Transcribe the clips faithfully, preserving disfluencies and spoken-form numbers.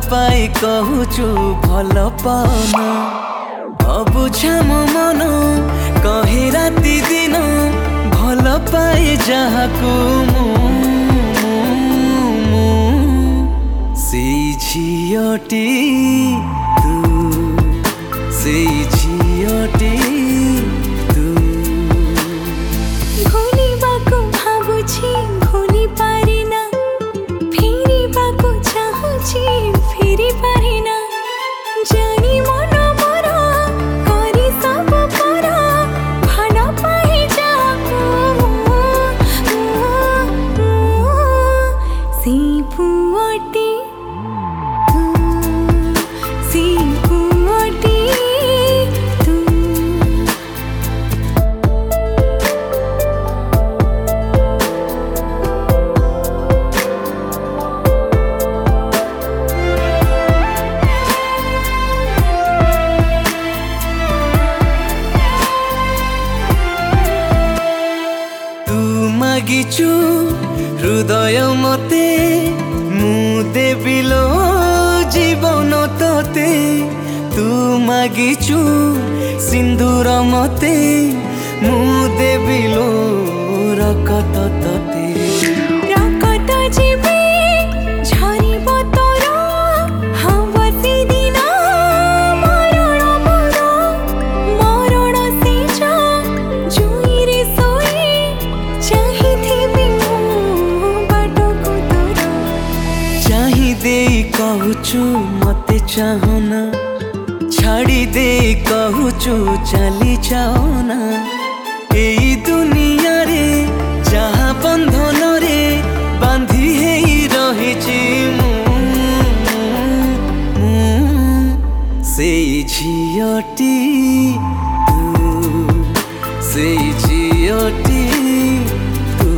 पाई कहूचु भल पाना अबुझा मो मन कहे राति दिन भल पाए जहाकू से झियटी तू से झियटी तू भूलिबाको भाबुछि भूली पारिना फेरिबाको चाहुछि फेरि पारिना जानी मन मोर करि सब पर भल पाए जाको से पुअटी से पुअटी तू मागिचु हृदय मते मु देबिलो जीवन तते तू मागिचु सिंदूर मते मु देबिलो रकत तते रकत जीवे झरिब तोर हवसी दिन मरण मोर मरण सेज जुइरे सोई चाहिथिबि मु बाटको तोर चाही दे कहूचु मते चाहना छाड़ी दे कहूचु चली जाओना एई दुनिया रे जहाँ बंधन रे बांधी हेई रहिछि मु सेई झियटी तू सेई झियटी तू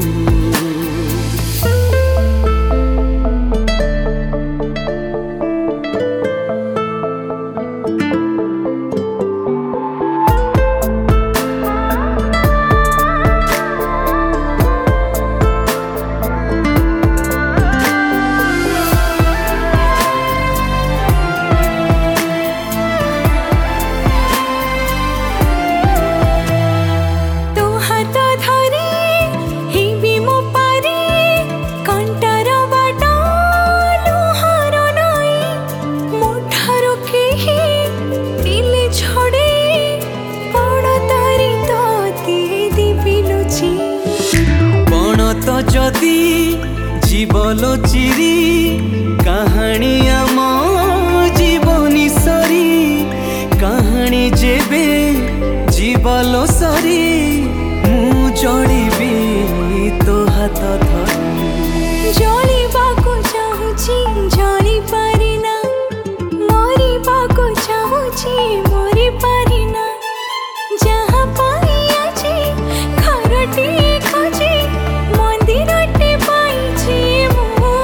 तो जदि जीवलो चिरी कहानी आम जीवनी सरी कहानी जेबे जीवलो सरी मु जलिबी तो हाथ धरी जलिबाको चाहुछि जलि पारिना मरिबाको चाहुछि मरि पारिना जहाँ पाई अछि खरटी खोजी मंदिरटे पाइछि मु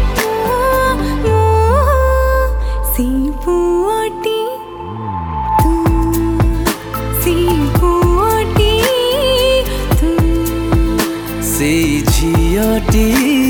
से पुअटी तू से पुअटी तू से झियटी।